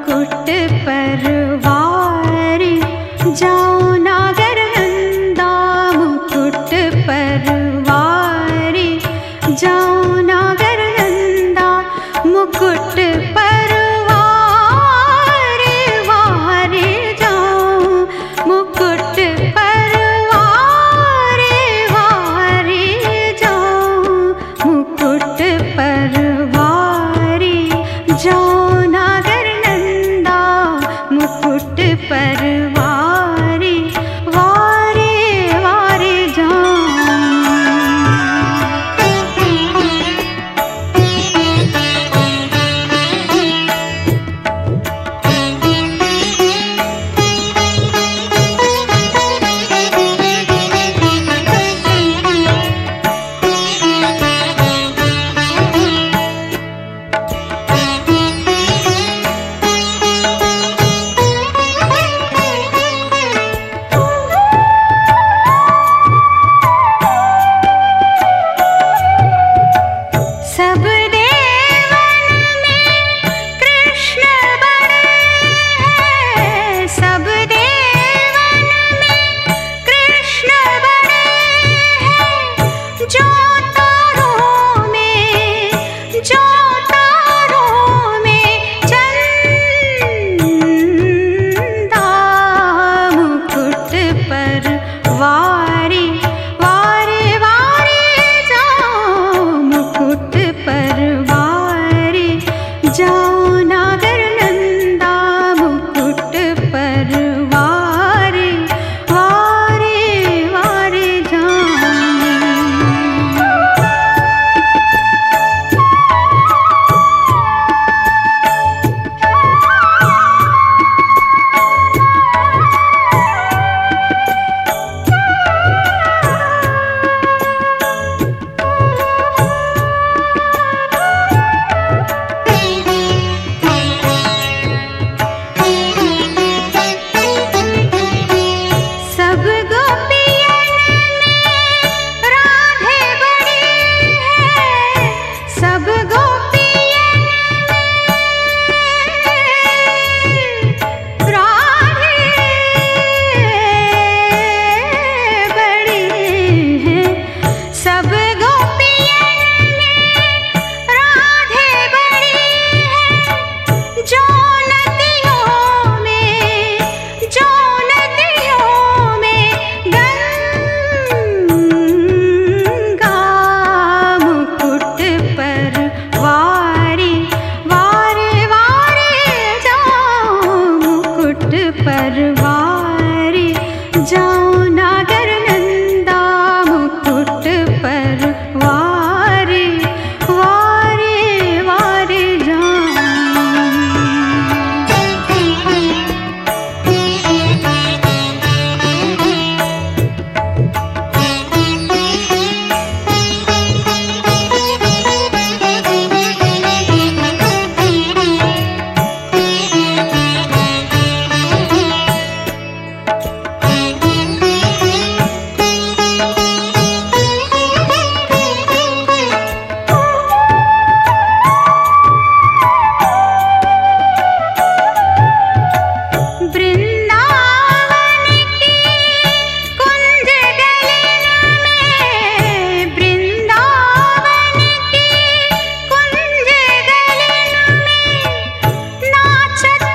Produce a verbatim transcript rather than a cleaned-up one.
मुकुट परवारी जाऊं नागर नंदा मुकुट परवारी जाऊं नागर नंदा मुकुट परवारी वारी जाऊं मुकुट परवारी वारी जाऊं मुकुट परवारी जाऊं नागर नंदा मुकुट परवारी वारी वारी जाऊं। सब देवन में कृष्ण बड़े हैं सब देवन में कृष्ण बड़े हैं जो तारों में जो तारों में चंदा मुकुट पर वारी वारी वारी जाऊं मुकुट परवारी जाऊं नागर नंदा मुकुट परवारी वारी वारी जाऊं। सब गोपियन में राधे बड़ी है सब गोपियन में राधे बड़ी है सब गोपियन में राधे बड़ी है जो नदियों में जो नदियों में गंगा मुकुट पर वारी वारी वारी जाऊं मुकुट पर वारी जाऊं नागर नंदा मुकुट पर वारी वारी वारी जाऊं। वृंदावन की कुंज गलिन में वृंदावन की कुंज गलिन में नाचत